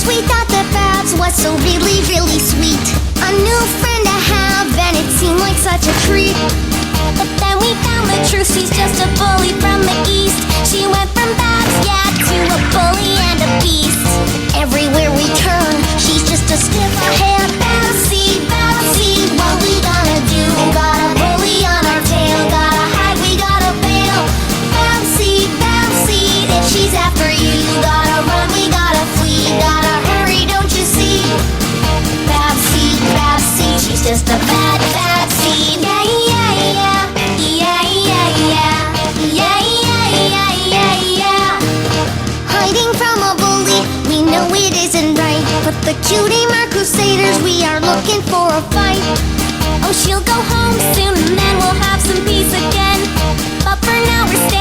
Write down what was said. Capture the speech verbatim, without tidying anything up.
we thought that Babs was so really, really sweet. A new friend to have, and it seemed like such a treat. But then we found the truth, she's just a bully from the east. She went from Babs, yeah, to a bully and a beast. Everywhere we turn, she's just a step ahead. Babsy, Babsy, what we gonna do? Got a bully on our tail, gotta hide, we gotta bail. Babsy, Babsy, if she's after you, you gotta run, we gotta flee. Gotta hurry, don't you see? Babsy, Babsy, she's just a bad, bad seed. Yeah, yeah, yeah, yeah, yeah, yeah, yeah, yeah, yeah, yeah, yeah. Hiding from a bully, we know it isn't right. But the cutie mark crusaders, we are looking for a fight. Oh, she'll go home soon and then we'll have some peace again. But for now we're staying